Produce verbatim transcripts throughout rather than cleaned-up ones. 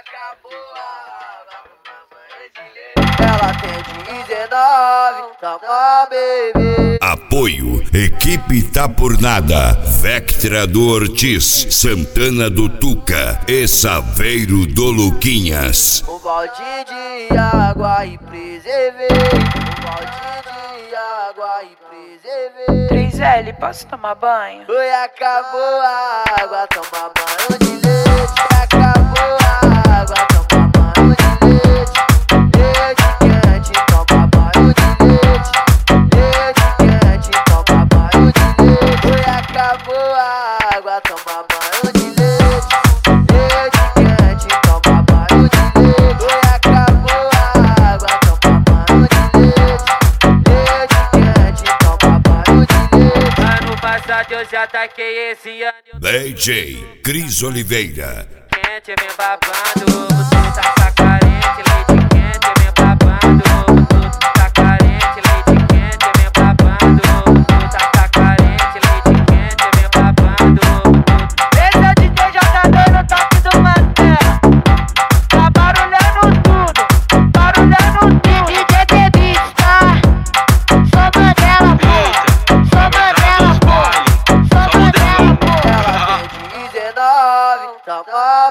acabou a água, toma banho de leite. Ela tem dezenove, toma bebê. Apoio, Equipe Tá Por Nada, Vectra do Ortiz, Santana do Tuca e Saveiro do Luquinhas. Um balde de água e preservei. Um balde de água e preservei. três L, posso tomar banho? Oi, acabou a água, toma banho de leite. Acabou a água, toma banho de leite. Leite quente, toma banho de leite. Leite quente, toma banho de leite. Oi, acabou a água, toma banho de leite. Leite quente, toma banho de leite. Oi, acabou a água, toma banho de leite. Leite quente, toma banho de leite. Ano passado eu já taquei, esse ano eu D J Cris Oliveira. quente, vem babando. Você tá carente, leite quente, vem babando. Você tá carente, leite quente, vem babando. Você tá carente, leite quente, vem babando. Esse é o D J J dois no toque do Mantela. Tá barulhando tudo, barulhando tudo. D J Bebice, tá? Sou Mandela, pô. Sou Mandela, pô. Sou Mandela, pô. Ela tem dezenove, toma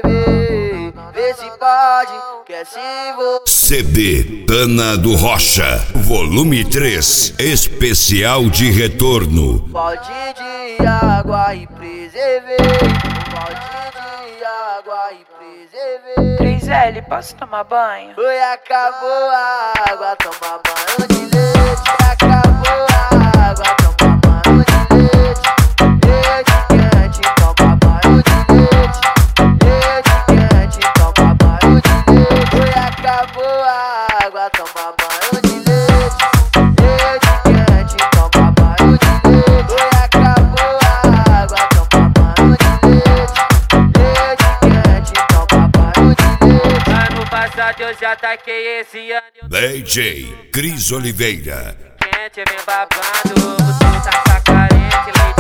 bebê. Vê se pode, quer se você. C D Tana do Rocha, volume três, especial de retorno. Balde de água e preservei. Um balde de água e preservei. três L, posso tomar banho? Oi, acabou a água, toma banho de leite. Acabou a água, toma banho de leite. Leite quente, toma banho de leite. Leite quente, toma banho de leite. Oi, acabou a água, toma banho de leite. Leite quente, toma banho de leite. Oi, acabou a água, toma banho de leite. Leite quente, toma banho de leite. Ano passado eu já taquei, esse ano eu D J Cris Oliveira. quente, vem babando. Você tá carente, leite